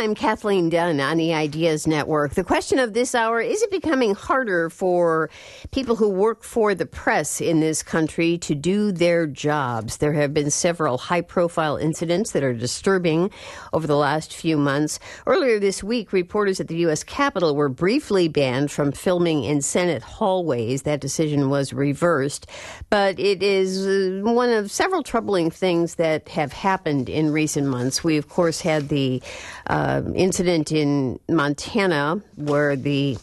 I'm Kathleen Dunn on the Ideas Network. The question of this hour, is it becoming harder for people who work for the press in this country to do their jobs? There have been several high-profile incidents that are disturbing over the last few months. Earlier this week, reporters at the U.S. Capitol were briefly banned from filming in Senate hallways. That decision was reversed. But it is one of several troubling things that have happened in recent months. We, of course, had the incident in Montana where the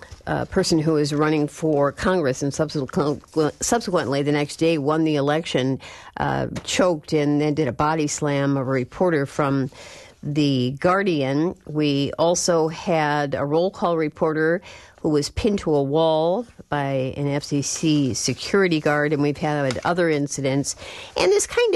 person who was running for Congress and subsequently the next day won the election, choked and then did a body slam of a reporter from The Guardian. We also had a roll call reporter who was pinned to a wall by an FCC security guard, and we've had other incidents. And this kind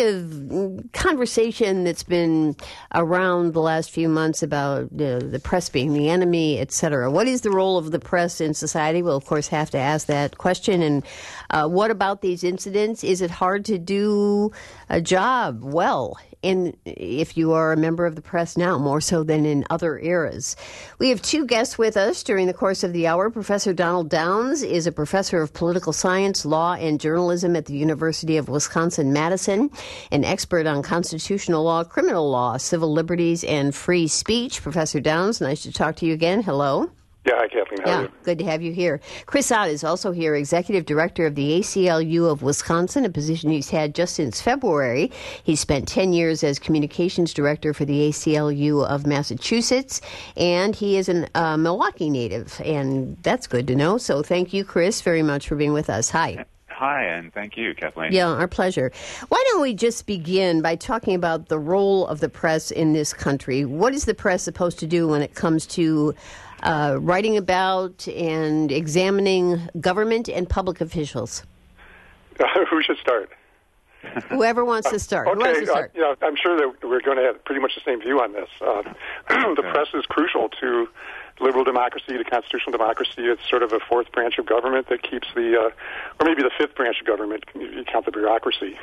of conversation that's been around the last few months about the press being the enemy, et cetera. What is the role of the press in society? We'll, of course, have to ask that question. And what about these incidents? Is it hard to do a job well? And if you are a member of the press now, more so than in other eras. We have two guests with us during the course of the hour. Professor Donald Downs is a professor of political science, law, and journalism at the University of Wisconsin-Madison, an expert on constitutional law, criminal law, civil liberties, and free speech. Professor Downs, nice to talk to you again. Hello. Yeah, hi, Kathleen. How are you? Good to have you here. Chris Ott is also here, Executive Director of the ACLU of Wisconsin, a position he's had just since February. He spent 10 years as Communications Director for the ACLU of Massachusetts, and he is a Milwaukee native, and that's good to know. So thank you, Chris, very much for being with us. Hi. Hi, and thank you, Kathleen. Yeah, our pleasure. Why don't we just begin by talking about the role of the press in this country? What is the press supposed to do when it comes to writing about and examining government and public officials? Who should start? Whoever wants to start. Okay, Who wants to start? I'm sure that we're going to have pretty much the same view on this. The press is crucial to liberal democracy, to constitutional democracy. It's sort of a fourth branch of government that keeps or maybe the fifth branch of government, if you count the bureaucracy.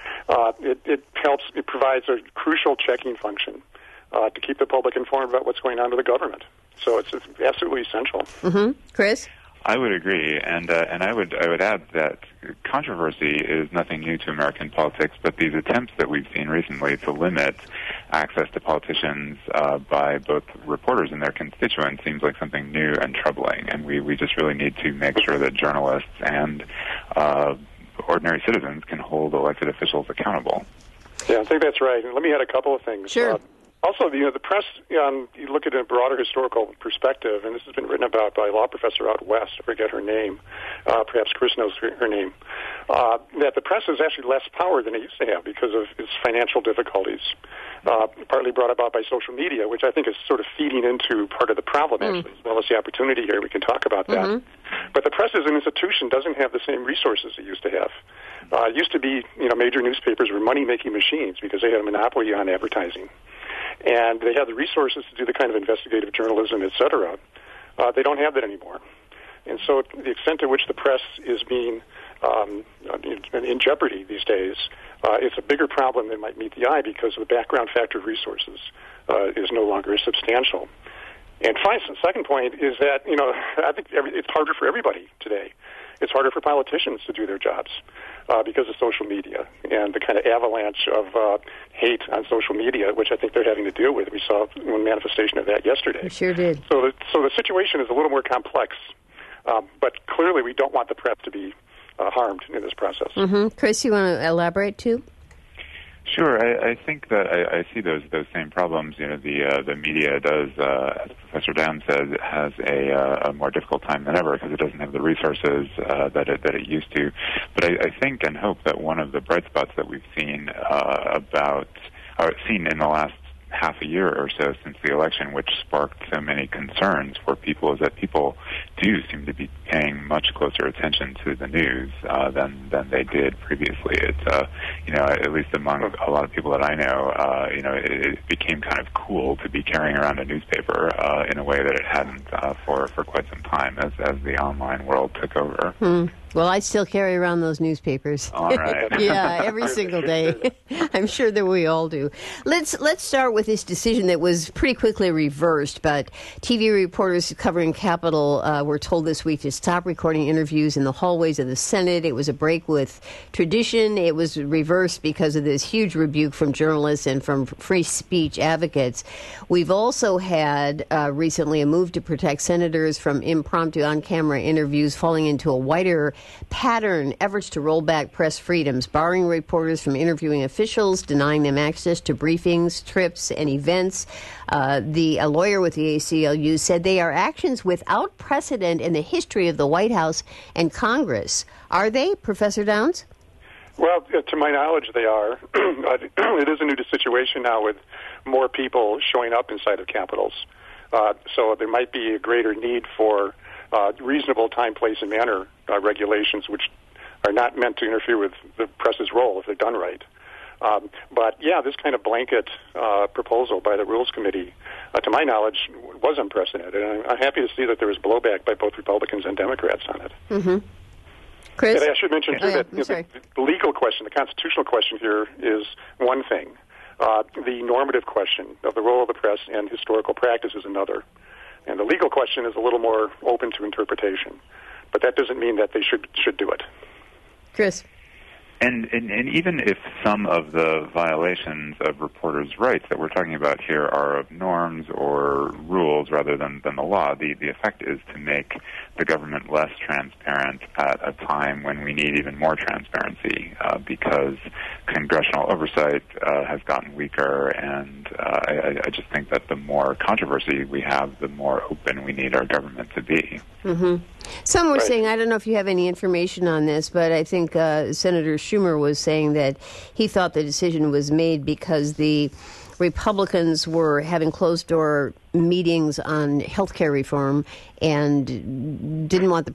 It provides a crucial checking function to keep the public informed about what's going on with the government. So it's absolutely essential. Mm-hmm. Chris? I would agree, and I would add that controversy is nothing new to American politics, but these attempts that we've seen recently to limit access to politicians by both reporters and their constituents seems like something new and troubling, and we just really need to make sure that journalists and ordinary citizens can hold elected officials accountable. Yeah, I think that's right. And let me add a couple of things. Sure. Also, the press, you look at it in a broader historical perspective, and this has been written about by a law professor out west, I forget her name, perhaps Chris knows her name, that the press has actually less power than it used to have because of its financial difficulties, partly brought about by social media, which I think is sort of feeding into part of the problem, actually, as well as the opportunity here. We can talk about that. Mm-hmm. But the press as an institution doesn't have the same resources it used to have. It used to be, major newspapers were money-making machines because they had a monopoly on advertising. And they have the resources to do the kind of investigative journalism, et cetera. They don't have that anymore. And so the extent to which the press is being in jeopardy these days, it's a bigger problem than might meet the eye because the background factor of resources is no longer as substantial. And the second point is that, I think it's harder for everybody today. It's harder for politicians to do their jobs because of social media and the kind of avalanche of hate on social media, which I think they're having to deal with. We saw one manifestation of that yesterday. We sure did. So the situation is a little more complex, but clearly we don't want the press to be harmed in this process. Mm-hmm. Chris, you want to elaborate too? Sure. I think that I see those same problems. The media does, as Professor Downs said, has a more difficult time than ever because it doesn't have the resources that it used to. But I think and hope that one of the bright spots that we've seen seen in the last half a year or so since the election, which sparked so many concerns for people, is that people do seem to be paying much closer attention to the news than they did previously. It's at least among a lot of people that I know, it became kind of cool to be carrying around a newspaper in a way that it hadn't for quite some time as the online world took over. Well, I still carry around those newspapers. All right. Yeah, every single day. I'm sure that we all do. Let's start with this decision that was pretty quickly reversed, but TV reporters covering Capitol were told this week to stop recording interviews in the hallways of the Senate. It was a break with tradition. It was reversed because of this huge rebuke from journalists and from free speech advocates. We've also had recently a move to protect senators from impromptu on-camera interviews falling into a wider pattern, efforts to roll back press freedoms, barring reporters from interviewing officials, denying them access to briefings, trips, and events. A lawyer with the ACLU said they are actions without precedent in the history of the White House and Congress. Are they, Professor Downs? Well, to my knowledge, they are. It is a new situation now with more people showing up inside of capitals. So there might be a greater need for reasonable time, place, and manner regulations, which are not meant to interfere with the press's role if they're done right. But, yeah, this kind of blanket proposal by the Rules Committee, to my knowledge, was unprecedented. And I'm happy to see that there was blowback by both Republicans and Democrats on it. Mm-hmm. Chris? And I should mention, too, that the legal question, the constitutional question here is one thing. The normative question of the role of the press and historical practice is another. And the legal question is a little more open to interpretation. But that doesn't mean that they should do it. Chris? And even if some of the violations of reporters' rights that we're talking about here are of norms or rules rather than the law, the effect is to make the government less transparent at a time when we need even more transparency because congressional oversight has gotten weaker, and I just think that the more controversy we have, the more open we need our government to be. Mm-hmm. Some were saying, I don't know if you have any information on this, but I think Senator Schumer was saying that he thought the decision was made because the Republicans were having closed-door meetings on health care reform and didn't want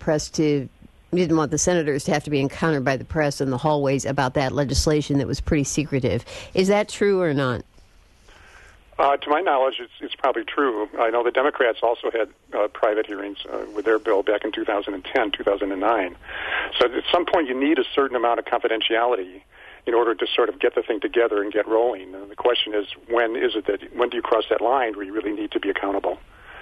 the senators to have to be encountered by the press in the hallways about that legislation that was pretty secretive. Is that true or not? To my knowledge, it's probably true. I know the Democrats also had private hearings with their bill back in 2010, 2009. So at some point you need a certain amount of confidentiality in order to sort of get the thing together and get rolling. And the question is, when do you cross that line where you really need to be accountable?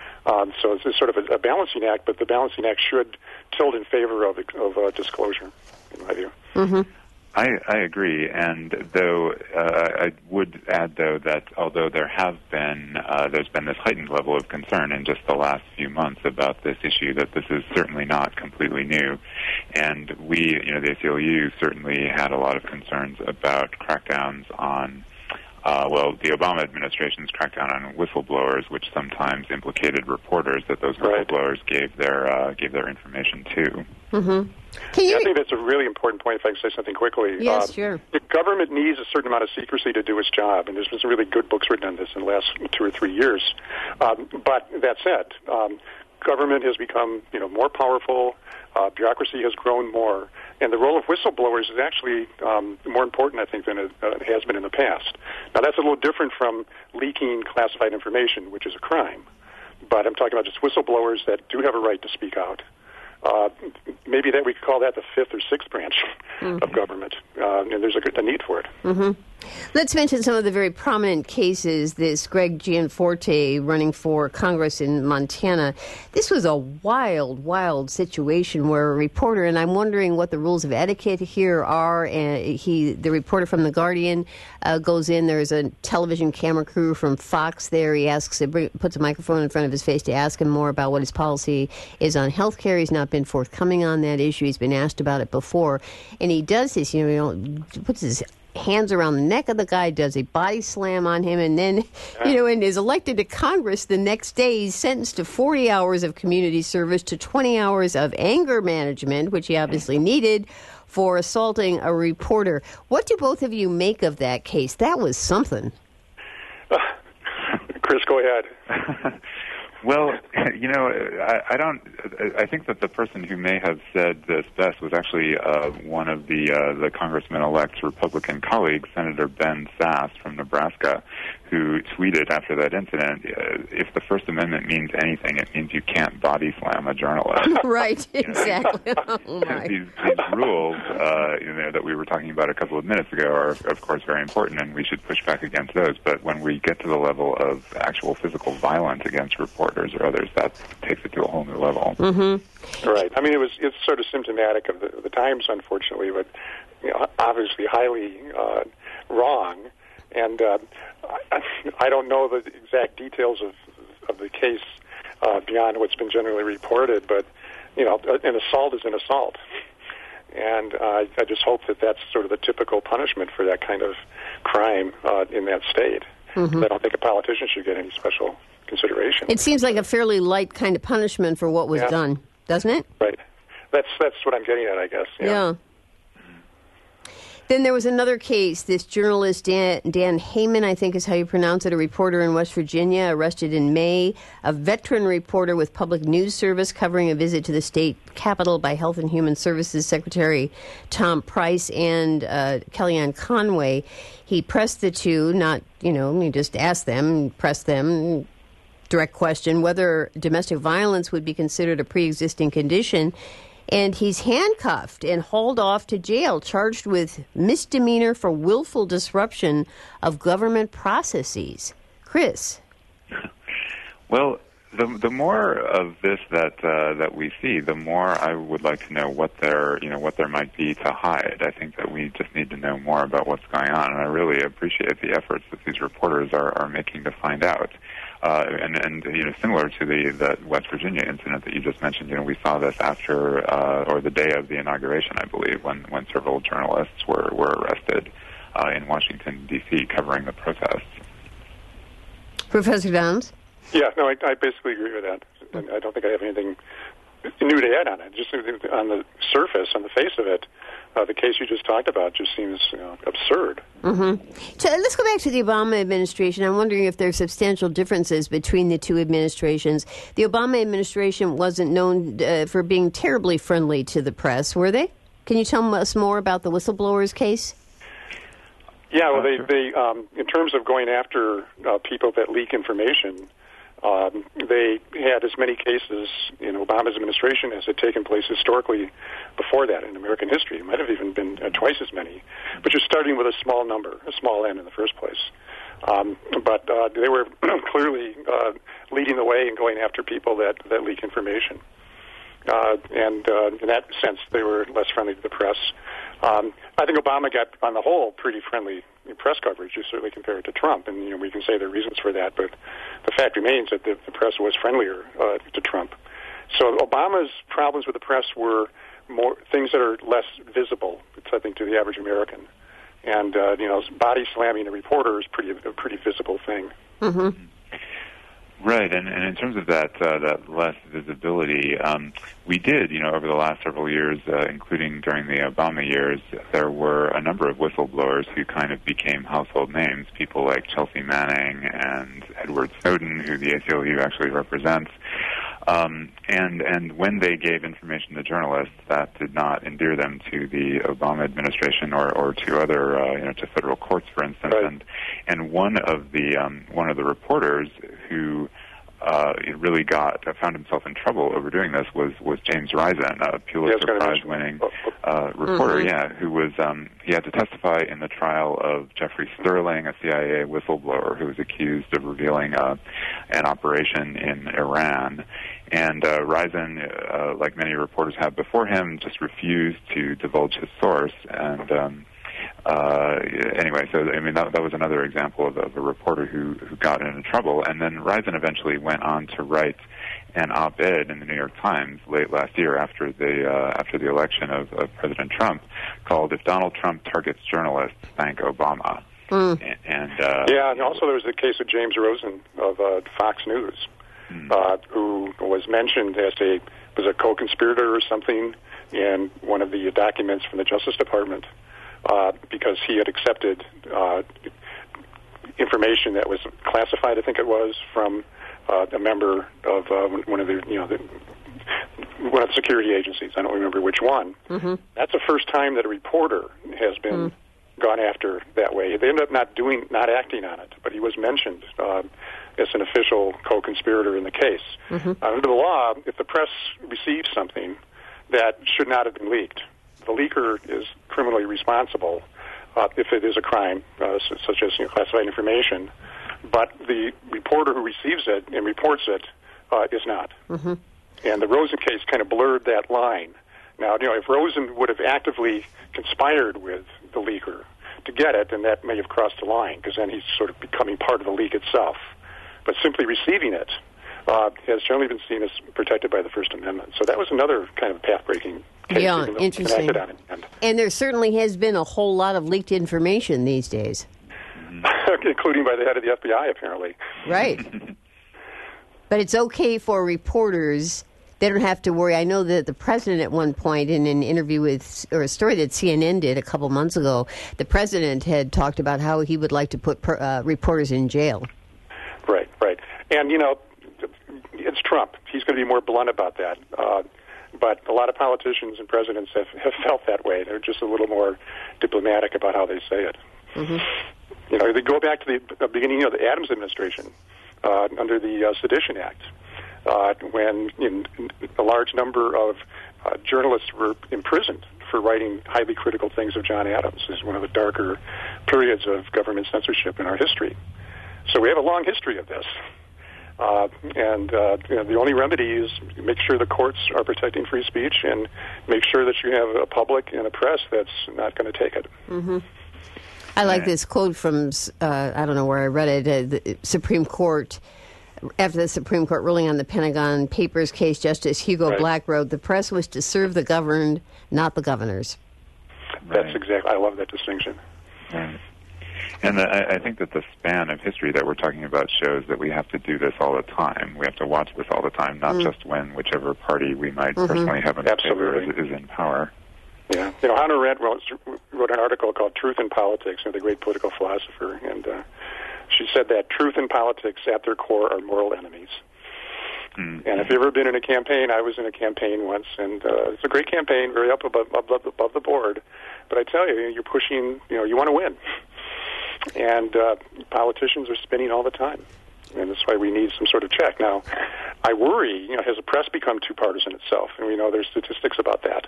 So it's sort of a balancing act, but the balancing act should tilt in favor of disclosure, in my view. Mm-hmm. I agree, and though I would add, though, that although there's been this heightened level of concern in just the last few months about this issue, that this is certainly not completely new, and we, the ACLU certainly had a lot of concerns about crackdowns on the Obama administration's crackdown on whistleblowers, which sometimes implicated reporters that those whistleblowers gave their information to. Mm-hmm. I think that's a really important point, if I can say something quickly. Yes, sure. The government needs a certain amount of secrecy to do its job, and there's been some really good books written on this in the last 2 or 3 years. But that said, government has become more powerful, bureaucracy has grown more, and the role of whistleblowers is actually more important, I think, than it has been in the past. Now, that's a little different from leaking classified information, which is a crime. But I'm talking about just whistleblowers that do have a right to speak out. Maybe that we could call that the fifth or sixth branch of government, and there's a need for it. Mm-hmm. Let's mention some of the very prominent cases. This Greg Gianforte running for Congress in Montana. This was a wild, wild situation where a reporter, and I'm wondering what the rules of etiquette here are. The reporter from The Guardian goes in. There's a television camera crew from Fox there. He puts a microphone in front of his face to ask him more about what his policy is on health care. He's not been forthcoming on that issue. He's been asked about it before. And he does this, puts his hands around the neck of the guy, does a body slam on him, and then, and is elected to Congress the next day. He's sentenced to 40 hours of community service, to 20 hours of anger management, which he obviously needed, for assaulting a reporter. What do both of you make of that case? That was something. Chris, go ahead. Well, I think that the person who may have said this best was actually one of the congressman-elect's Republican colleagues, Senator Ben Sasse from Nebraska, who tweeted after that incident, if the First Amendment means anything, it means you can't body slam a journalist. Right, exactly. Oh, my. These rules that we were talking about a couple of minutes ago are, of course, very important, and we should push back against those. But when we get to the level of actual physical violence against reporters or others, that takes it to a whole new level. Mm-hmm. Right. I mean, it's sort of symptomatic of the times, unfortunately, but obviously highly wrong. And I don't know the exact details of the case beyond what's been generally reported, but, an assault is an assault. And I just hope that that's sort of the typical punishment for that kind of crime in that state. Mm-hmm. I don't think a politician should get any special consideration. It seems like a fairly light kind of punishment for what was done, doesn't it? Right. That's what I'm getting at, I guess. Yeah. Then there was another case. This journalist, Dan Heyman, I think is how you pronounce it, a reporter in West Virginia, arrested in May, a veteran reporter with Public News Service covering a visit to the state capitol by Health and Human Services Secretary Tom Price and Kellyanne Conway. He pressed the two, he just asked them, pressed them, direct question, whether domestic violence would be considered a pre-existing condition. And he's handcuffed and hauled off to jail, charged with misdemeanor for willful disruption of government processes. Chris? Well, the more of this that we see, the more I would like to know what there might be to hide. I think that we just need to know more about what's going on, and I really appreciate the efforts that these reporters are making to find out. And similar to the West Virginia incident that you just mentioned, we saw this after or the day of the inauguration, I believe, when several journalists were arrested in Washington, D.C., covering the protests. Professor Downs? Yeah, no, I basically agree with that. And I don't think I have anything new to add on it. Just on the surface, on the face of it, the case you just talked about just seems absurd. Mm-hmm. So let's go back to the Obama administration. I'm wondering if there are substantial differences between the two administrations. The Obama administration wasn't known for being terribly friendly to the press, were they? Can you tell us more about the whistleblowers case? Yeah, well, they in terms of going after people that leak information, they had as many cases in Obama's administration as had taken place historically before that in American history. It might have even been twice as many, but you're starting with a small number, a small n in the first place. But they were clearly leading the way in going after people that leak information. And in that sense, they were less friendly to the press. I think Obama got, on the whole, pretty friendly press coverage, you certainly compare it to Trump, and we can say there are reasons for that, but the fact remains that the press was friendlier to Trump. So Obama's problems with the press were more things that are less visible, I think, to the average American. And, body slamming a reporter is a pretty visible thing. Mm-hmm. Right, and in terms of that less visibility, we did, over the last several years, including during the Obama years, there were a number of whistleblowers who kind of became household names, people like Chelsea Manning and Edward Snowden, who the ACLU actually represents. And when they gave information to journalists, that did not endear them to the Obama administration or to other, to federal courts, for instance. Right. And one of the reporters who really found himself in trouble over doing this was James Risen, a Pulitzer Prize-winning reporter, who was he had to testify in the trial of Jeffrey Sterling, a CIA whistleblower who was accused of revealing an operation in Iran. And Risen, like many reporters have before him, just refused to divulge his source. And anyway, so that was another example of a reporter who got into trouble. And then Risen eventually went on to write an op-ed in the New York Times late last year after the election of President Trump, called "If Donald Trump Targets Journalists, Thank Obama." And also there was the case of James Rosen of Fox News, who was mentioned as was a co-conspirator or something in one of the documents from the Justice Department. Because he had accepted information that was classified, I think it was, from a member of one of the security agencies. I don't remember which one. Mm-hmm. That's the first time that a reporter has been gone after that way. They ended up not acting on it, but he was mentioned as an official co-conspirator in the case. Under the law, if the press receives something that should not have been leaked, the leaker is criminally responsible if it is a crime, such as classified information. But the reporter who receives it and reports it is not. And the Rosen case kind of blurred that line. Now, if Rosen would have actively conspired with the leaker to get it, then that may have crossed the line, because then he's sort of becoming part of the leak itself. But simply receiving it has generally been seen as protected by the First Amendment. So that was another kind of path-breaking case. Yeah, interesting. And there certainly has been a whole lot of leaked information these days. Including by the head of the FBI, apparently. Right. But it's okay for reporters. They don't have to worry. I know that the president at one point in an interview or a story that CNN did a couple months ago, the president had talked about how he would like to put reporters in jail. Right. And, it's Trump. He's going to be more blunt about that. But a lot of politicians and presidents have felt that way. They're just a little more diplomatic about how they say it. They go back to the beginning of the Adams administration under the Sedition Act, when a large number of journalists were imprisoned for writing highly critical things of John Adams. This is one of the darker periods of government censorship in our history. So we have a long history of this. The only remedy is make sure the courts are protecting free speech and make sure that you have a public and a press that's not going to take it. I like this quote from, I don't know where I read it, the Supreme Court. After the Supreme Court ruling on the Pentagon Papers case, Justice Hugo Black wrote, "The press was to serve the governed, not the governors." That's exactly, I love that distinction. And I think that the span of history that we're talking about shows that we have to do this all the time. We have to watch this all the time, not just when whichever party we might personally have in favor is in power. Yeah. Hannah Arendt wrote an article called Truth in Politics, the great political philosopher, and she said that truth and politics at their core are moral enemies. And if you've ever been in a campaign, I was in a campaign once, and it's a great campaign, very up above the board. But I tell you, you're pushing, you want to win. And politicians are spinning all the time. And that's why we need some sort of check. Now, I worry, has the press become too partisan itself? And we know there's statistics about that.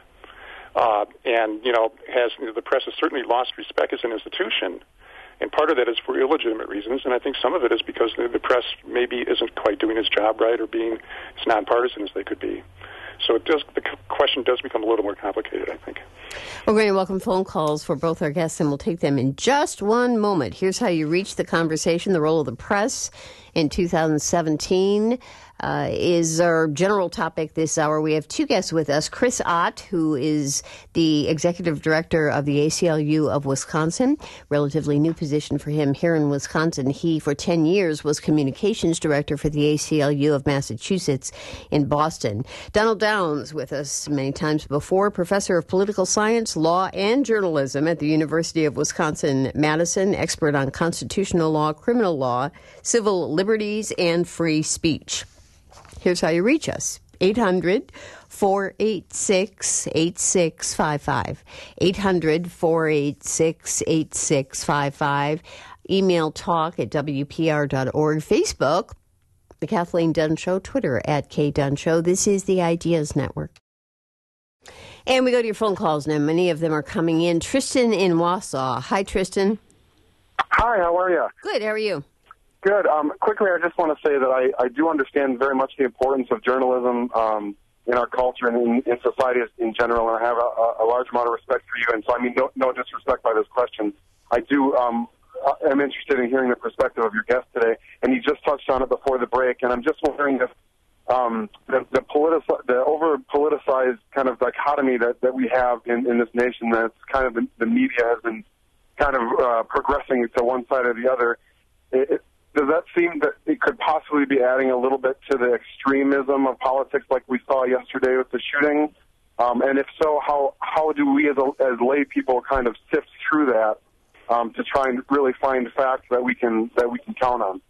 Has the press has certainly lost respect as an institution. And part of that is for illegitimate reasons, and I think some of it is because the press maybe isn't quite doing its job right or being as nonpartisan as they could be. So the question does become a little more complicated, I think. We're going to welcome phone calls for both our guests, and we'll take them in just one moment. Here's how you reach the conversation. The role of the press in 2017 is our general topic this hour. We have two guests with us. Chris Ott, who is the executive director of the ACLU of Wisconsin, relatively new position for him here in Wisconsin. He, for 10 years, was communications director for the ACLU of Massachusetts in Boston. Donald Downs, with us many times before, professor of political science, law, and journalism at the University of Wisconsin-Madison, expert on constitutional law, criminal law, civil liberties, and free speech. Here's how you reach us. 800-486-8655. 800-486-8655. Email talk@wpr.org. Facebook, The Kathleen Dunn Show. Twitter @KDunn This is the Ideas Network. And we go to your phone calls now. Many of them are coming in. Tristan in Wausau. Hi, Tristan. Hi, how are you? Good, how are you? Good. Quickly, I just want to say that I do understand very much the importance of journalism in our culture and in society in general, and I have a large amount of respect for you. And so, I mean, no disrespect by this question. I do am interested in hearing the perspective of your guest today, and you just touched on it before the break, and I'm just wondering if the over-politicized kind of dichotomy that we have in this nation, that's kind of the media has been kind of progressing to one side or the other, does that seem that it could possibly be adding a little bit to the extremism of politics like we saw yesterday with the shooting? And if so, how do we as lay people kind of sift through that to try and really find facts that we can count on?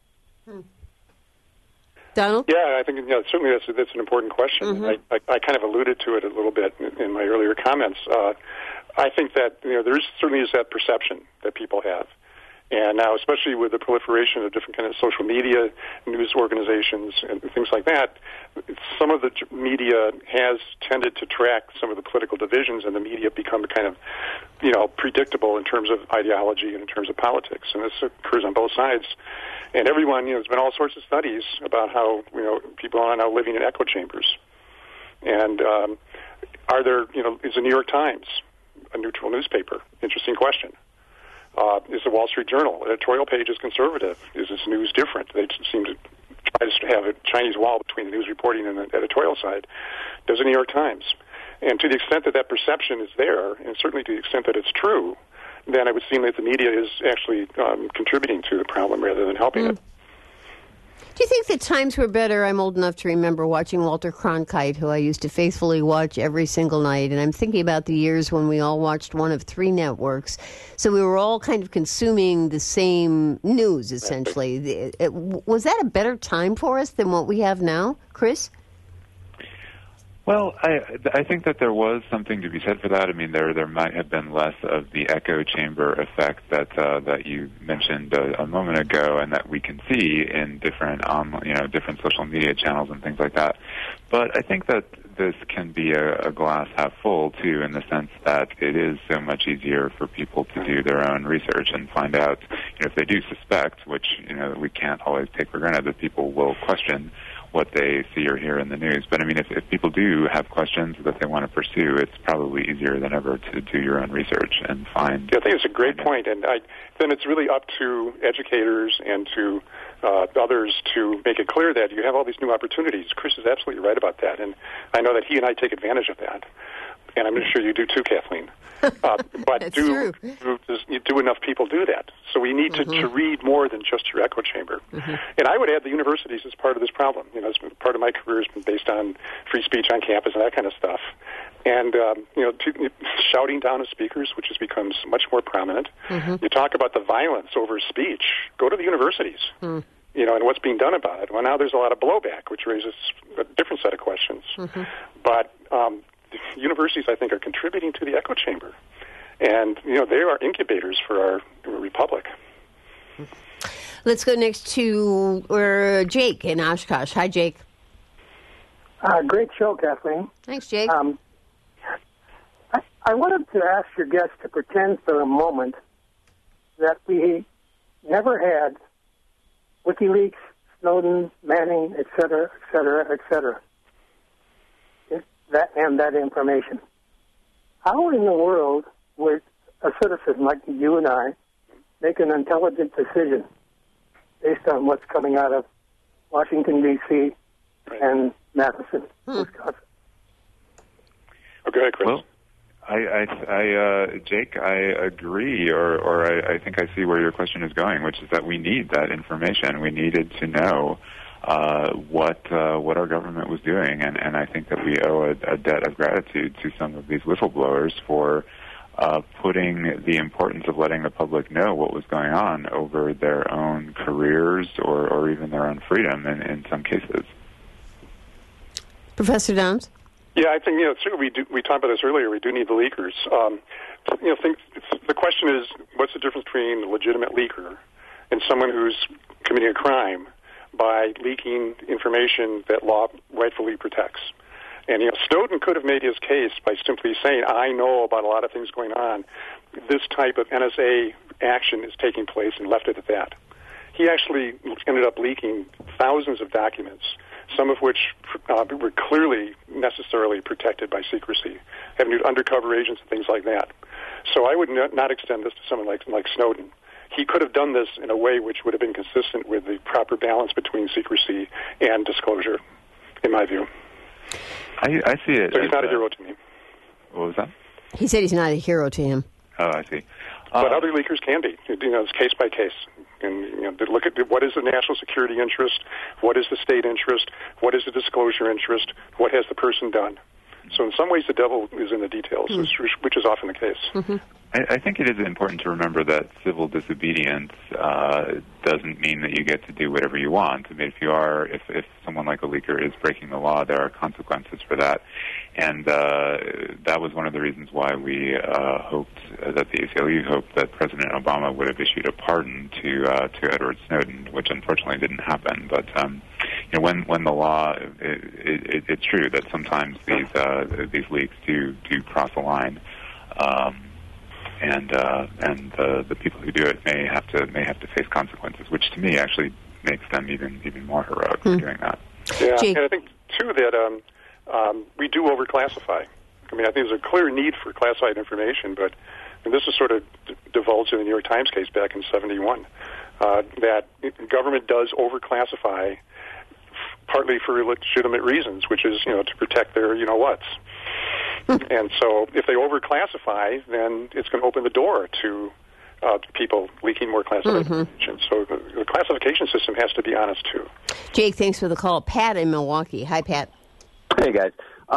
Donald? Yeah, I think certainly that's an important question. I kind of alluded to it a little bit in my earlier comments. I think that there certainly is that perception that people have. And now, especially with the proliferation of different kind of social media, news organizations, and things like that, some of the media has tended to track some of the political divisions, and the media become kind of, predictable in terms of ideology and in terms of politics. And this occurs on both sides. And everyone, there's been all sorts of studies about how, people are now living in echo chambers. And is the New York Times a neutral newspaper? Interesting question. Is the Wall Street Journal editorial page is conservative? Is its news different? They seem to try to have a Chinese wall between the news reporting and the editorial side. Does the New York Times? And to the extent that that perception is there, and certainly to the extent that it's true, then it would seem that the media is actually contributing to the problem rather than helping it. Do you think that times were better? I'm old enough to remember watching Walter Cronkite, who I used to faithfully watch every single night. And I'm thinking about the years when we all watched one of 3 networks. So we were all kind of consuming the same news, essentially. Was that a better time for us than what we have now, Chris? Well, I think that there was something to be said for that. I mean, there might have been less of the echo chamber effect that you mentioned a moment ago, and that we can see in different different social media channels and things like that. But I think that this can be a glass half full too, in the sense that it is so much easier for people to do their own research and find out, if they do suspect, which we can't always take for granted, that people will question what they see or hear in the news. But I mean, if people do have questions that they want to pursue, it's probably easier than ever to do your own research and find. Yeah, I think it's a great point, and then it's really up to educators and to others to make it clear that you have all these new opportunities. Chris is absolutely right about that, and I know that he and I take advantage of that, and I'm sure you do too, Kathleen. But do enough people do that? So we need to read more than just your echo chamber. And I would add the universities as part of this problem. Part of my career has been based on free speech on campus and that kind of stuff. And, shouting down of speakers, which has become much more prominent. You talk about the violence over speech. Go to the universities, and what's being done about it. Well, now there's a lot of blowback, which raises a different set of questions. But universities, I think, are contributing to the echo chamber. And, they are incubators for our republic. Let's go next to Jake in Oshkosh. Hi, Jake. Great show, Kathleen. Thanks, Jake. I wanted to ask your guest to pretend for a moment that we never had WikiLeaks, Snowden, Manning, et cetera, et cetera, et cetera. That information. How in the world would a citizen like you and I make an intelligent decision based on what's coming out of Washington, D.C. and Madison, Wisconsin? Oh, go ahead, Chris. Well, Jake, I agree, or I think I see where your question is going, which is that we need that information. We needed to know what our government was doing, and I think that we owe a debt of gratitude to some of these whistleblowers for putting the importance of letting the public know what was going on over their own careers or even their own freedom in some cases. Professor Downs? Yeah, I think, true. We talked about this earlier. We do need the leakers. The question is, what's the difference between a legitimate leaker and someone who's committing a crime by leaking information that law rightfully protects? And, Snowden could have made his case by simply saying, I know about a lot of things going on. This type of NSA action is taking place, and left it at that. He actually ended up leaking thousands of documents, some of which were clearly necessarily protected by secrecy, having undercover agents and things like that. So I would not extend this to someone like Snowden. He could have done this in a way which would have been consistent with the proper balance between secrecy and disclosure, in my view. I see it. So he's not a hero to me. What was that? He said he's not a hero to him. Oh, I see. But other leakers can be. It's case by case. And look at what is the national security interest, what is the state interest, what is the disclosure interest, what has the person done. So in some ways the devil is in the details, which is often the case. I think it is important to remember that civil disobedience doesn't mean that you get to do whatever you want. I mean, if someone like a leaker is breaking the law, there are consequences for that. And that was one of the reasons why we hoped that the ACLU hoped that President Obama would have issued a pardon to Edward Snowden, which unfortunately didn't happen. But when the law, it's true that sometimes these leaks do cross a line. And the people who do it may have to face consequences, which to me actually makes them even more heroic for doing that. Yeah, and I think too that we do overclassify. I mean, I think there's a clear need for classified information, but this is sort of divulged in the New York Times case back in '71 that government does overclassify, partly for legitimate reasons, which is to protect their whats. And so if they overclassify, then it's going to open the door to people leaking more classified information. So the classification system has to be honest, too. Jake, thanks for the call. Pat in Milwaukee. Hi, Pat. Hey, guys.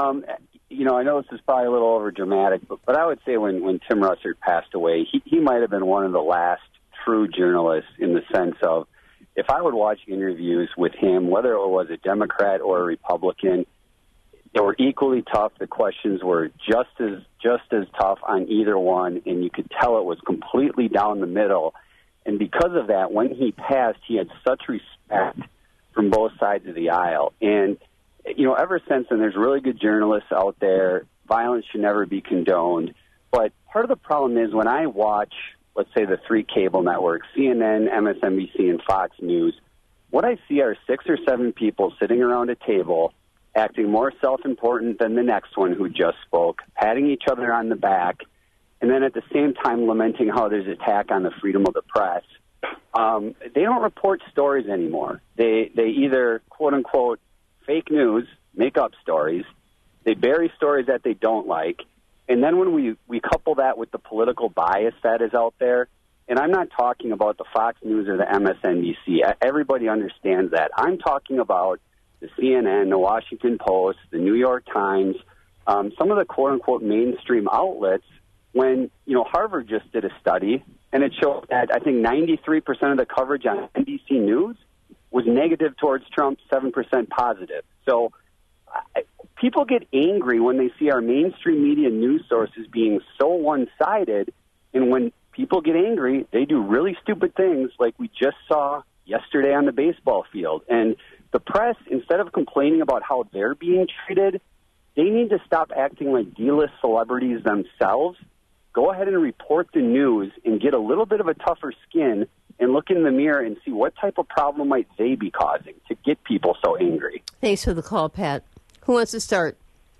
I know this is probably a little over dramatic, but I would say when Tim Russert passed away, he might have been one of the last true journalists in the sense of if I would watch interviews with him, whether it was a Democrat or a Republican, they were equally tough. The questions were just as tough on either one, and you could tell it was completely down the middle. And because of that, when he passed, he had such respect from both sides of the aisle. And, ever since then, there's really good journalists out there. Violence should never be condoned. But part of the problem is when I watch, let's say, the three cable networks, CNN, MSNBC, and Fox News, what I see are 6 or 7 people sitting around a table acting more self-important than the next one who just spoke, patting each other on the back, and then at the same time lamenting how there's an attack on the freedom of the press. They don't report stories anymore. They either, quote-unquote, fake news, make up stories. They bury stories that they don't like. And then when we couple that with the political bias that is out there, and I'm not talking about the Fox News or the MSNBC. Everybody understands that. I'm talking about the CNN, the Washington Post, the New York Times, some of the quote-unquote mainstream outlets. When, Harvard just did a study, and it showed that I think 93% of the coverage on NBC News was negative towards Trump, 7% positive. So people get angry when they see our mainstream media news sources being so one-sided, and when people get angry, they do really stupid things like we just saw yesterday on the baseball field. And the press, instead of complaining about how they're being treated, they need to stop acting like D-list celebrities themselves. Go ahead and report the news and get a little bit of a tougher skin and look in the mirror and see what type of problem might they be causing to get people so angry. Thanks for the call, Pat. Who wants to start?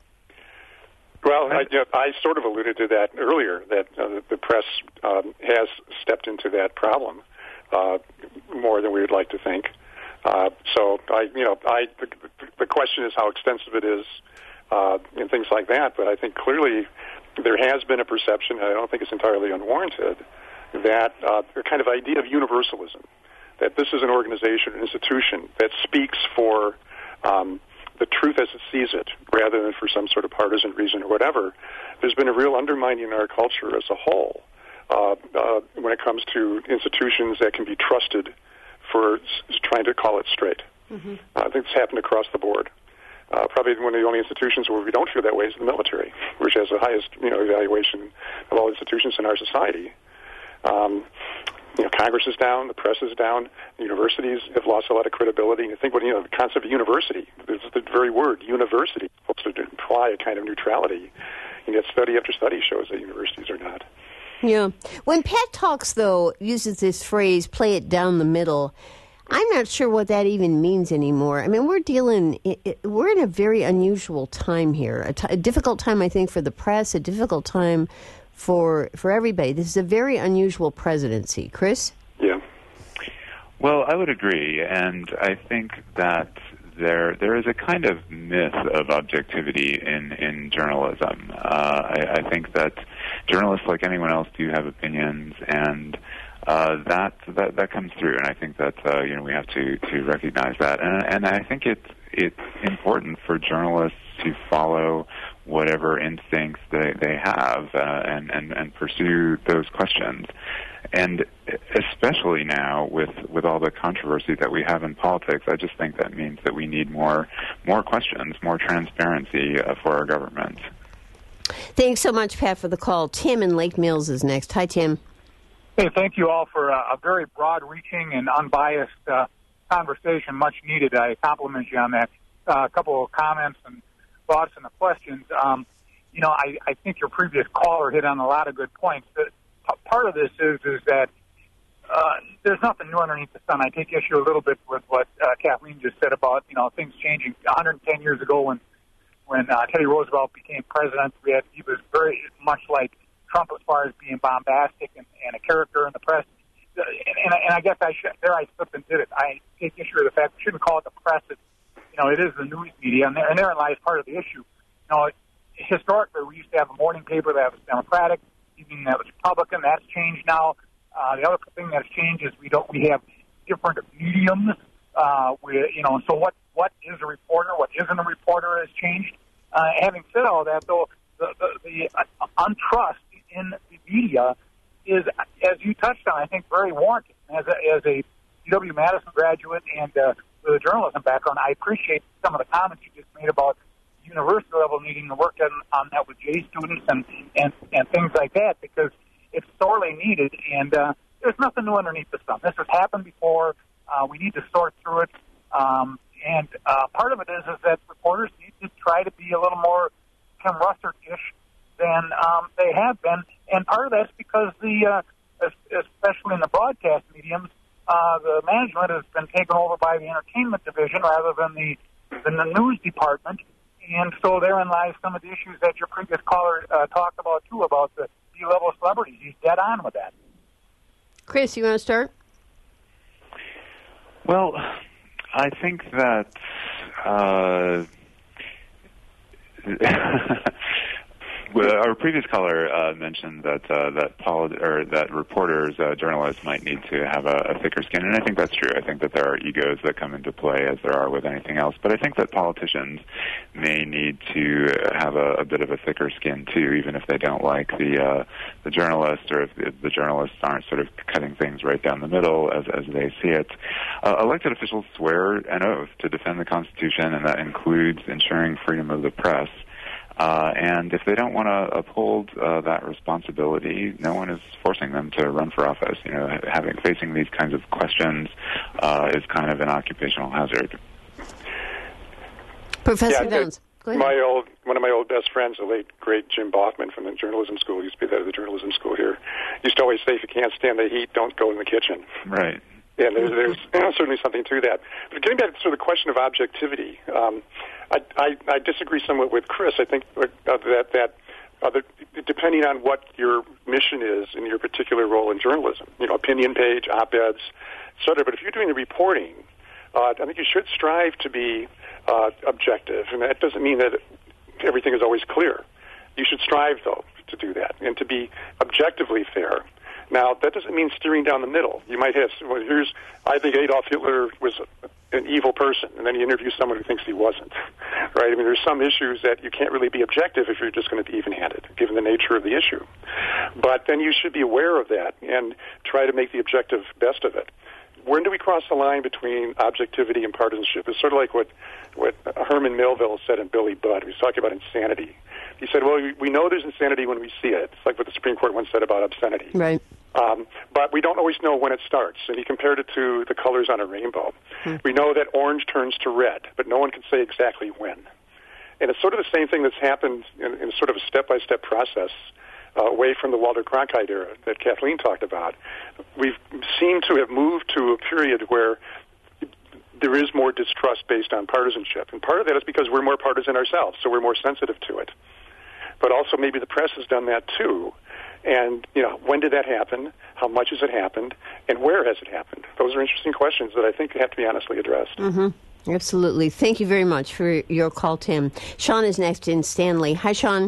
Well, I sort of alluded to that earlier, that the press has stepped into that problem more than we would like to think. So the question is how extensive it is and things like that. But I think clearly there has been a perception, and I don't think it's entirely unwarranted, that the kind of idea of universalism, that this is an organization, an institution that speaks for the truth as it sees it, rather than for some sort of partisan reason or whatever. There's been a real undermining in our culture as a whole when it comes to institutions that can be trusted for trying to call it straight. Mm-hmm. I think it's happened across the board. Probably one of the only institutions where we don't feel that way is the military, which has the highest evaluation of all institutions in our society. Congress is down, the press is down, universities have lost a lot of credibility. And I think the concept of university, the very word university, is supposed to imply a kind of neutrality, and yet study after study shows that universities are not. Yeah. When Pat talks, though, uses this phrase, play it down the middle, I'm not sure what that even means anymore. I mean, we're in a very unusual time here, a difficult time, I think, for the press, a difficult time for everybody. This is a very unusual presidency. Chris? Yeah. Well, I would agree, and I think that there is a kind of myth of objectivity in journalism. I think that journalists, like anyone else, do have opinions, and that comes through. And I think that we have to recognize that. And I think it's important for journalists to follow whatever instincts they have and pursue those questions. And especially now with all the controversy that we have in politics, I just think that means that we need more questions, more transparency for our government. Thanks so much, Pat, for the call. Tim in Lake Mills is next. Hi, Tim. Hey, thank you all for a very broad-reaching and unbiased conversation, much needed. I compliment you on that. A couple of comments and thoughts and the questions. I think your previous caller hit on a lot of good points. Part of this is that there's nothing new underneath the sun. I take issue a little bit with what Kathleen just said about things changing. 110 years ago, when Teddy Roosevelt became president, he was very much like Trump as far as being bombastic and a character in the press. And I guess I slipped and did it. I take issue with the fact we shouldn't call it the press. It is the news media, and therein lies part of the issue. Historically, we used to have a morning paper that was Democratic, even that was Republican. That's changed now. The other thing that's changed is we have different mediums. So what is a reporter? What isn't a reporter has changed. Having said all that, though, the untrust in the media is, as you touched on, I think very warranted. As a UW-Madison graduate and with a journalism background, I appreciate some of the comments you just made about university level needing to work on that with J students and things like that, because it's sorely needed, and there's nothing new underneath the sun. This has happened before. We need to sort through it, and part of it is that reporters need to try to be a little more Tim Russert-ish than they have been, and part of that's because especially in the broadcast mediums, the management has been taken over by the entertainment division rather than the news department. And so therein lies some of the issues that your previous caller talked about, too, about the D-level celebrities. He's dead on with that. Chris, you want to start? Well, I think that our previous caller mentioned that reporters, journalists might need to have a thicker skin, and I think that's true. I think that there are egos that come into play, as there are with anything else. But I think that politicians may need to have a bit of a thicker skin too, even if they don't like the journalist, or if the journalists aren't sort of cutting things right down the middle as they see it. Elected officials swear an oath to defend the Constitution, and that includes ensuring freedom of the press. And if they don't want to uphold that responsibility, no one is forcing them to run for office. Facing these kinds of questions is kind of an occupational hazard. Professor Downs, go ahead. One of my old best friends, the late great Jim Baughman from the journalism school, used to be the head of the journalism school here, used to always say, if you can't stand the heat, don't go in the kitchen. Right. Yeah, there's certainly something to that. But getting back to sort of the question of objectivity, I disagree somewhat with Chris. I think that depending on what your mission is in your particular role in journalism, opinion page, op-eds, et cetera. But if you're doing the reporting, I think you should strive to be objective, and that doesn't mean that everything is always clear. You should strive, though, to do that and to be objectively fair. Now, that doesn't mean steering down the middle. You might have, I think Adolf Hitler was an evil person, and then you interview someone who thinks he wasn't, right? I mean, there's some issues that you can't really be objective if you're just going to be even-handed, given the nature of the issue. But then you should be aware of that and try to make the objective best of it. When do we cross the line between objectivity and partisanship? It's sort of like what Herman Melville said in Billy Budd. He was talking about insanity. He said, well, we know there's insanity when we see it. It's like what the Supreme Court once said about obscenity. Right. But we don't always know when it starts. And he compared it to the colors on a rainbow. We know that orange turns to red, but no one can say exactly when. And it's sort of the same thing that's happened in sort of a step-by-step process away from the Walter Cronkite era that Kathleen talked about. We've seemed to have moved to a period where there is more distrust based on partisanship. And part of that is because we're more partisan ourselves, so we're more sensitive to it. But also maybe the press has done that too. And, when did that happen? How much has it happened? And where has it happened? Those are interesting questions that I think have to be honestly addressed. Mm-hmm. Absolutely. Thank you very much for your call, Tim. Sean is next in Stanley. Hi, Sean.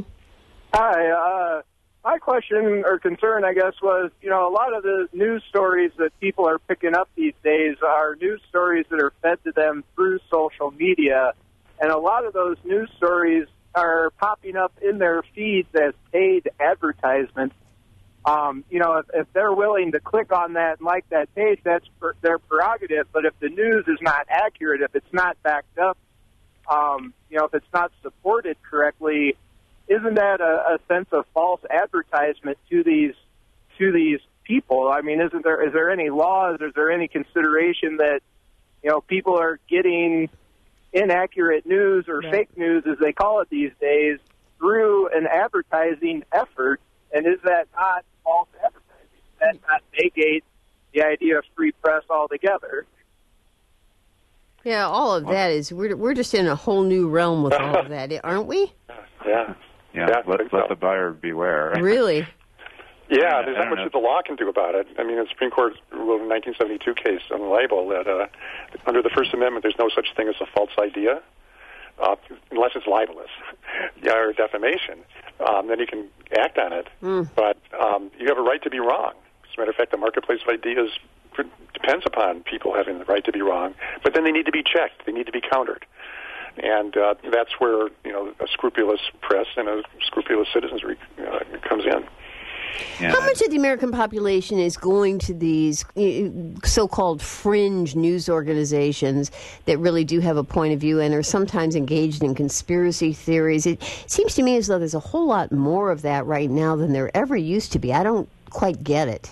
Hi. My question or concern, I guess, was, a lot of the news stories that people are picking up these days are news stories that are fed to them through social media. And a lot of those news stories are popping up in their feeds as paid advertisements. If they're willing to click on that and like that page, that's their prerogative. But if the news is not accurate, if it's not backed up, if it's not supported correctly, isn't that a sense of false advertisement to these people? I mean, is there any laws? Is there any consideration that people are getting inaccurate news or fake news, as they call it these days, through an advertising effort? And is that not false advertising? Does that not negate the idea of free press altogether? Yeah, all of that is, we're just in a whole new realm with all of that, aren't we? Yeah. Let the buyer beware. Really? Yeah, there's not much that the law can do about it. I mean, the Supreme Court ruled in the 1972 case on the label that under the First Amendment, there's no such thing as a false idea, unless it's libelous or defamation. Then you can act on it. But you have a right to be wrong. As a matter of fact, the marketplace of ideas depends upon people having the right to be wrong. But then they need to be checked. They need to be countered. And that's where a scrupulous press and a scrupulous citizenry comes in. Yeah. How much of the American population is going to these so-called fringe news organizations that really do have a point of view and are sometimes engaged in conspiracy theories? It seems to me as though there's a whole lot more of that right now than there ever used to be. I don't quite get it.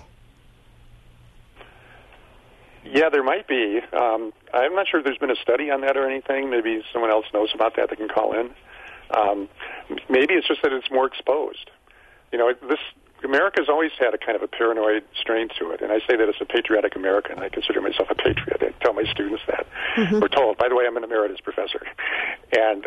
Yeah, there might be. I'm not sure if there's been a study on that or anything. Maybe someone else knows about that can call in. Maybe it's just that it's more exposed. America's always had a kind of a paranoid strain to it, and I say that as a patriotic American. I consider myself a patriot. I tell my students that. We're told, by the way, I'm an emeritus professor. And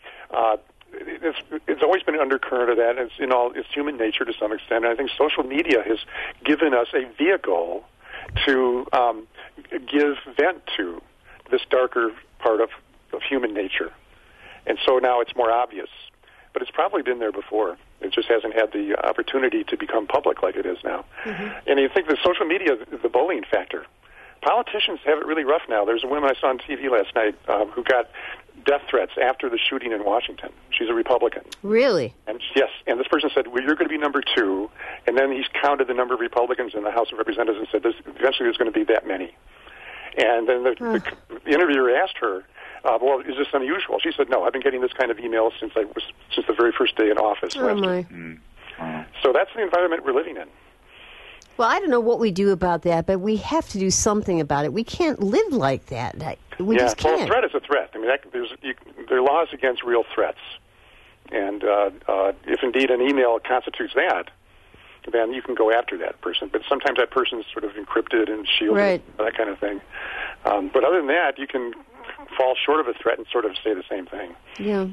it's always been an undercurrent of that. It's human nature to some extent, and I think social media has given us a vehicle to give vent to this darker part of human nature. And so now it's more obvious. But it's probably been there before. It just hasn't had the opportunity to become public like it is now. And you think the social media, the bullying factor. Politicians have it really rough now. There's a woman I saw on TV last night who got death threats after the shooting in Washington. She's a Republican. Really? And yes, and this person said, well, you're going to be number 2. And then he's counted the number of Republicans in the House of Representatives and said, eventually there's going to be that many. And then the interviewer asked her, well, is this unusual? She said, no, I've been getting this kind of email since the very first day in office. Oh, my. So that's the environment we're living in. Well, I don't know what we do about that, but we have to do something about it. We can't live like that. We just can't. Well, a threat is a threat. I mean, there are laws against real threats. And if indeed an email constitutes that, then you can go after that person. But sometimes that person is sort of encrypted and shielded, that kind of thing. But other than that, you can fall short of a threat and sort of say the same thing. Yeah.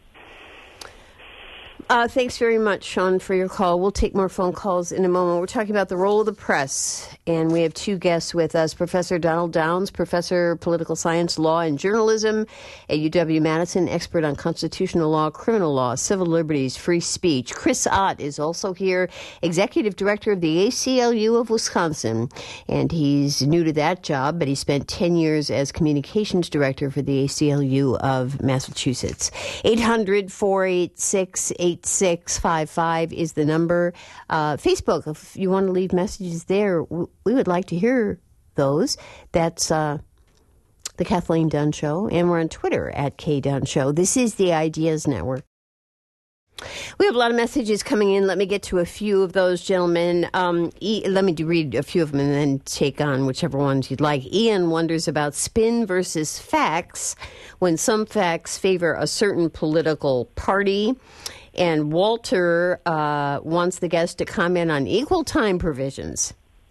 Thanks very much, Sean, for your call. We'll take more phone calls in a moment. We're talking about the role of the press, and we have 2 guests with us. Professor Donald Downs, Professor of Political Science, Law, and Journalism at UW-Madison, expert on constitutional law, criminal law, civil liberties, free speech. Chris Ott is also here, Executive Director of the ACLU of Wisconsin, and he's new to that job, but he spent 10 years as Communications Director for the ACLU of Massachusetts. 800-486-8655 is the number. Facebook, if you want to leave messages there, we would like to hear those. That's the Kathleen Dunn Show, and we're on Twitter at KDunn Show. This is the Ideas Network. We have a lot of messages coming in. Let me get to a few of those, gentlemen. Let me read a few of them and then take on whichever ones you'd like. Ian wonders about spin versus facts when some facts favor a certain political party. And Walter wants the guest to comment on equal time provisions.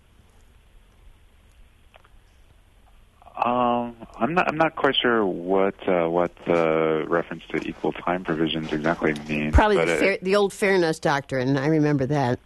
I'm not quite sure what the reference to equal time provisions exactly means. Probably the old fairness doctrine. I remember that.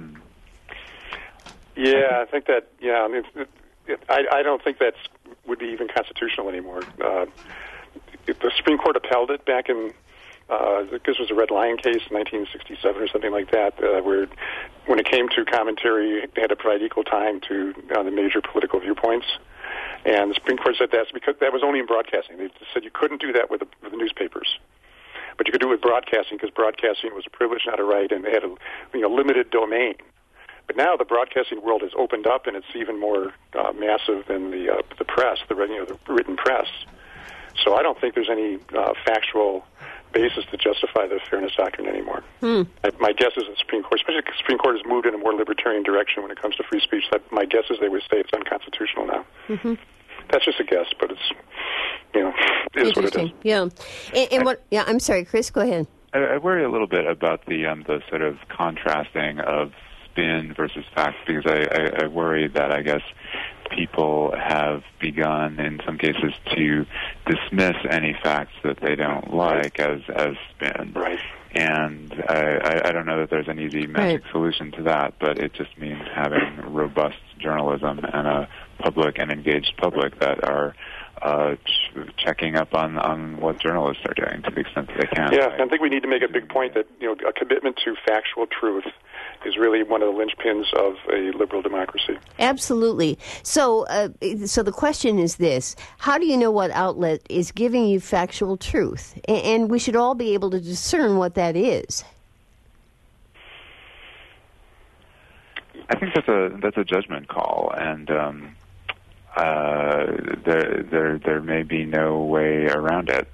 Yeah, I think that. Yeah, I mean, I don't think that would be even constitutional anymore. The Supreme Court upheld it back in. This was a Red Lion case in 1967 or something like that, where when it came to commentary, they had to provide equal time to the major political viewpoints. And the Supreme Court said that's because that was only in broadcasting. They said you couldn't do that with the newspapers. But you could do it with broadcasting because broadcasting was a privilege, not a right, and they had a limited domain. But now the broadcasting world has opened up, and it's even more massive than the press, the written press. So I don't think there's any factual basis to justify the fairness doctrine anymore. My guess is the Supreme Court, especially the Supreme Court, has moved in a more libertarian direction when it comes to free speech. My guess is they would say it's unconstitutional now. That's just a guess, but it's is what it is. Yeah, Yeah, I'm sorry, Chris. Go ahead. I worry a little bit about the sort of contrasting of spin versus facts, because I worry that I guess people have begun in some cases to dismiss any facts that they don't like as spin. Right. And I don't know that there's an easy magic solution to that, but it just means having robust journalism and a public and engaged public that are checking up on what journalists are doing to the extent that they can. Yeah, I think we need to make a big point that a commitment to factual truth is really one of the linchpins of a liberal democracy. Absolutely. So the question is this: how do you know what outlet is giving you factual truth? And we should all be able to discern what that is. I think that's a judgment call, and there may be no way around it.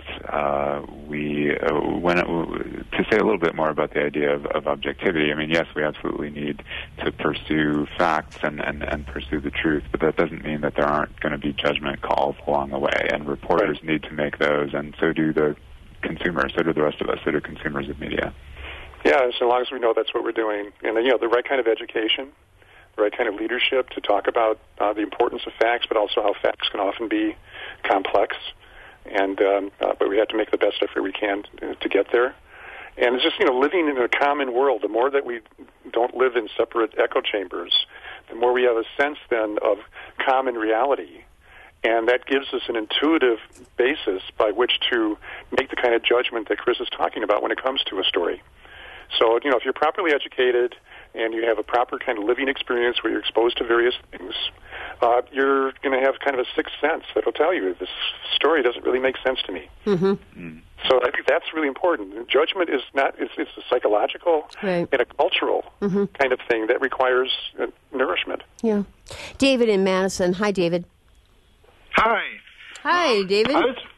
To say a little bit more about the idea of objectivity, I mean, yes, we absolutely need to pursue facts and pursue the truth, but that doesn't mean that there aren't going to be judgment calls along the way, and reporters need to make those, and so do the consumers, so do the rest of us, so do consumers of media. Yeah, so long as we know that's what we're doing, and the right kind of education, the right kind of leadership to talk about the importance of facts, but also how facts can often be complex. And but we have to make the best effort we can to get there. And it's just living in a common world. The more that we don't live in separate echo chambers, the more we have a sense then of common reality. And that gives us an intuitive basis by which to make the kind of judgment that Chris is talking about when it comes to a story. So, if you're properly educated and you have a proper kind of living experience where you're exposed to various things, you're going to have kind of a sixth sense that will tell you this story doesn't really make sense to me. So I think that's really important. Judgment is not, it's a psychological and a cultural kind of thing that requires nourishment. Yeah. David in Madison. Hi, David. Hi. Hi, David.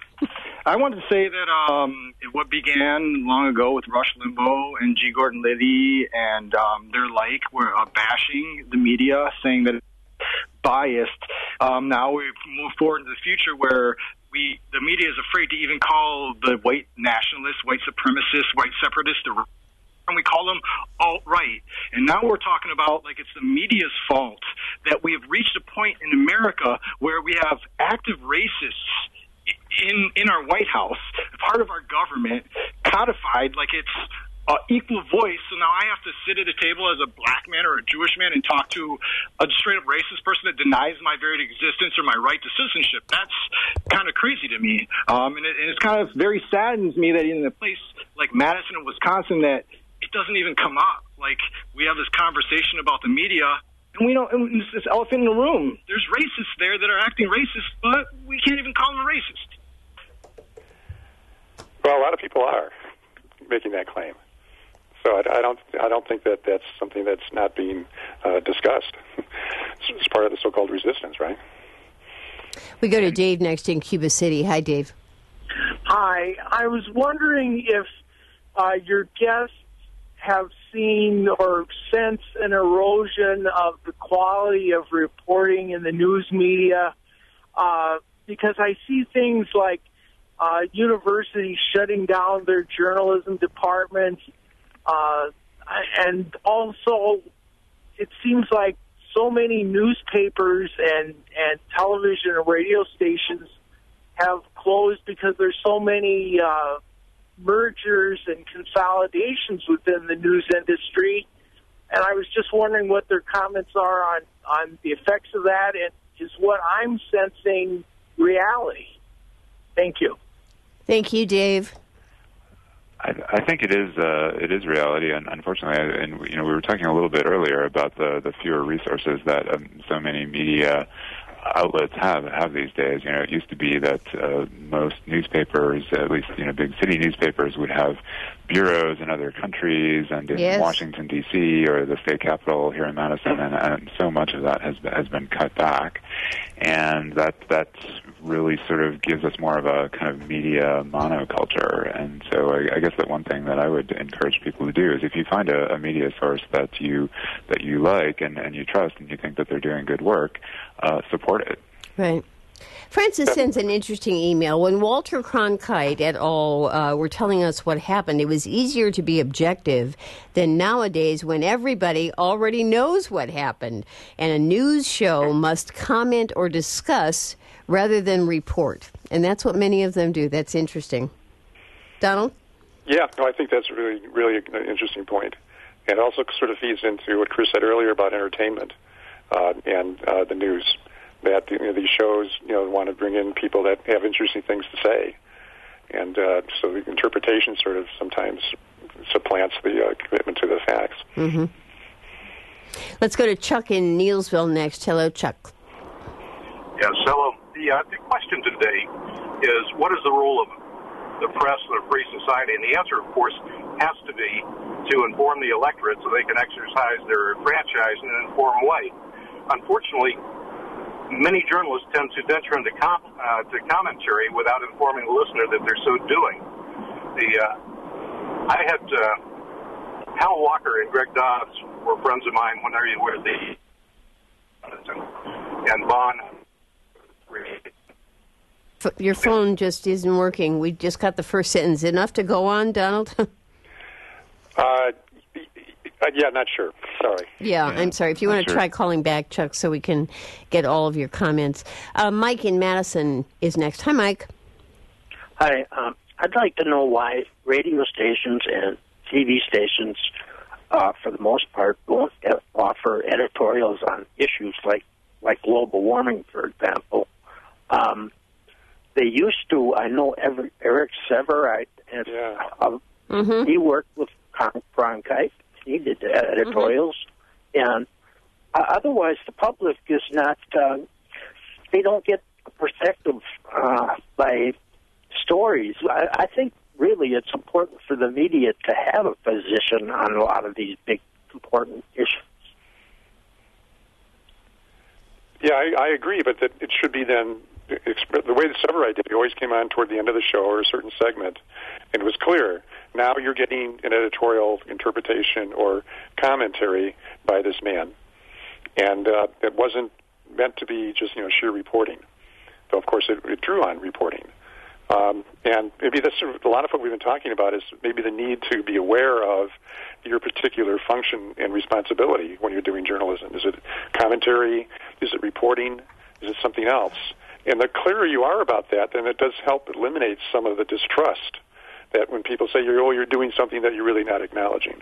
I wanted to say that what began long ago with Rush Limbaugh and G. Gordon Liddy and their like were bashing the media, saying that it's biased. Now we've moved forward into the future where the media is afraid to even call the white nationalists, white supremacists, white separatists, and we call them alt-right. And now we're talking about like it's the media's fault that we have reached a point in America where we have active racists in our White House, part of our government, codified like it's equal voice. So now I have to sit at a table as a black man or a Jewish man and talk to a straight-up racist person that denies my very existence or my right to citizenship. That's kind of crazy to me. And it's kind of very saddens me that in a place like Madison and Wisconsin that it doesn't even come up. Like, we have this conversation about the media, and we don't. And it's this elephant in the room. There's racists there that are acting racist, but we can't even call them a racist. Well, a lot of people are making that claim. So I don't think that that's something that's not being discussed. It's part of the so-called resistance, right? We go to Dave next in Cuba City. Hi, Dave. Hi. I was wondering if your guests have seen or sense an erosion of the quality of reporting in the news media, because I see things like universities shutting down their journalism departments, and also it seems like so many newspapers and television and radio stations have closed because there's so many mergers and consolidations within the news industry. And I was just wondering what their comments are on the effects of that, and is what I'm sensing reality. Thank you. Thank you, Dave. I think it is reality, and unfortunately, and we were talking a little bit earlier about the fewer resources that so many media outlets have these days. You know, it used to be that most newspapers, at least big city newspapers, would have bureaus in other countries and in Washington D.C. or the state capital here in Madison, and so much of that has been cut back, and that really sort of gives us more of a kind of media monoculture. And so I guess that one thing that I would encourage people to do is, if you find a media source that you like and you trust and you think that they're doing good work, support it. Right. Francis sends an interesting email. When Walter Cronkite et al. Were telling us what happened, it was easier to be objective than nowadays when everybody already knows what happened, and a news show must comment or discuss rather than report. And that's what many of them do. That's interesting. Donald? Yeah, no, I think that's really, really an interesting point. And it also sort of feeds into what Chris said earlier about entertainment and the news. That these shows want to bring in people that have interesting things to say, and so the interpretation sort of sometimes supplants the commitment to the facts. Mm-hmm. Let's go to Chuck in Neilsville next. Hello, Chuck. Yes, hello. The question today is, what is the role of the press in a free society? And the answer, of course, has to be to inform the electorate so they can exercise their franchise in an informed way. Unfortunately, many journalists tend to venture into commentary without informing the listener that they're so doing. I had Hal Walker and Greg Dobbs were friends of mine when they were and Vaughn. Your phone just isn't working. We just got the first sentence. Enough to go on, Donald? Yeah, not sure. Sorry. Yeah, I'm sorry. If you want to try calling back, Chuck, so we can get all of your comments. Mike in Madison is next. Hi, Mike. Hi. I'd like to know why radio stations and TV stations, for the most part, don't offer editorials on issues like global warming, for example. They used to. I know Eric Severite, he worked with Cronkite. He did the editorials, and otherwise the public is not, they don't get a perspective by stories. I think really it's important for the media to have a position on a lot of these big, important issues. Yeah, I agree, but that it should be then, the way the Severite did, he always came on toward the end of the show or a certain segment, and it was clear. Now you're getting an editorial interpretation or commentary by this man. And it wasn't meant to be just, sheer reporting. Though, of course, it drew on reporting. And maybe that's a lot of what we've been talking about is maybe the need to be aware of your particular function and responsibility when you're doing journalism. Is it commentary? Is it reporting? Is it something else? And the clearer you are about that, then it does help eliminate some of the distrust that when people say, you're doing something that you're really not acknowledging.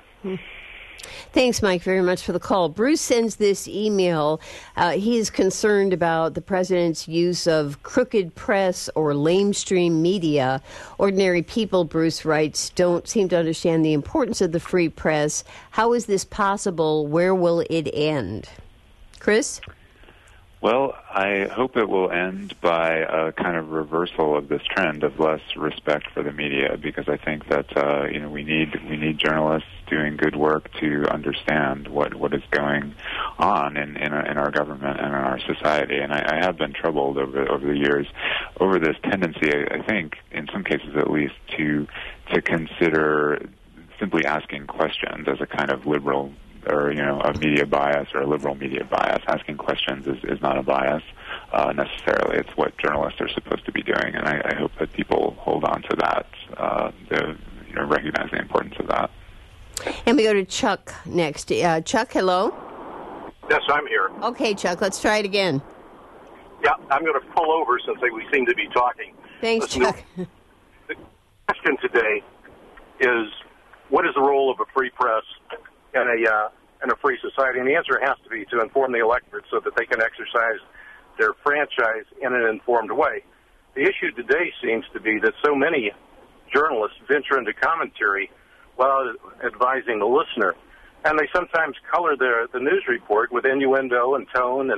Thanks, Mike, very much for the call. Bruce sends this email. He is concerned about the president's use of crooked press or lamestream media. Ordinary people, Bruce writes, don't seem to understand the importance of the free press. How is this possible? Where will it end? Chris? Well, I hope it will end by a kind of reversal of this trend of less respect for the media, because I think that we need journalists doing good work to understand what is going on in our government and in our society. And I have been troubled over the years over this tendency, I think, in some cases at least, to consider simply asking questions as a kind of liberal or a media bias or a liberal media bias. Asking questions is not a bias necessarily. It's what journalists are supposed to be doing, and I hope that people hold on to that, recognize the importance of that. And we go to Chuck next. Chuck, hello? Yes, I'm here. Okay, Chuck, let's try it again. Yeah, I'm going to pull over since we seem to be talking. Thanks, Chuck. The question today is, what is the role of a free press in a free society? And the answer has to be to inform the electorate so that they can exercise their franchise in an informed way. The issue today seems to be that so many journalists venture into commentary while advising the listener, and they sometimes color the news report with innuendo and tone and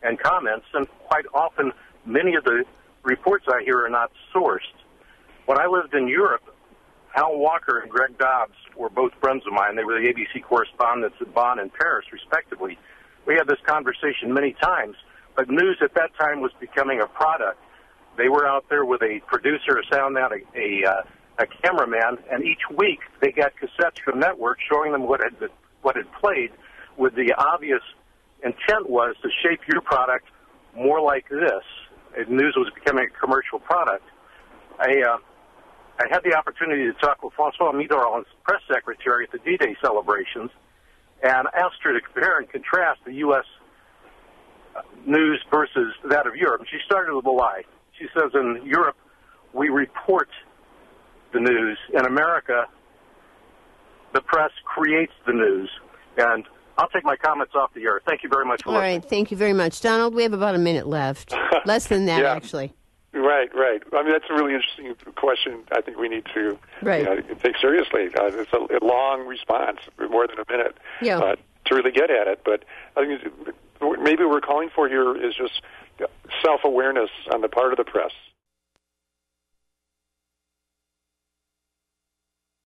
and comments, and quite often many of the reports I hear are not sourced. When I lived in Europe, Al Walker and Greg Dobbs were both friends of mine. They were the ABC correspondents at Bonn and Paris, respectively. We had this conversation many times, but news at that time was becoming a product. They were out there with a producer, a sound man, a cameraman, and each week they got cassettes from networks showing them what had played, with the obvious intent was to shape your product more like this. News was becoming a commercial product. I had the opportunity to talk with François Mitterrand's press secretary at the D-Day celebrations, and asked her to compare and contrast the U.S. news versus that of Europe. And she started with a lie. She says, in Europe, we report the news. In America, the press creates the news. And I'll take my comments off the air. Thank you very much for listening. All right, thank you very much. Donald, we have about a minute left. Less than that, actually. Right. I mean, that's a really interesting question. I think we need to take seriously. It's a long response, more than a minute, to really get at it. But I think maybe what we're calling for here is just self-awareness on the part of the press.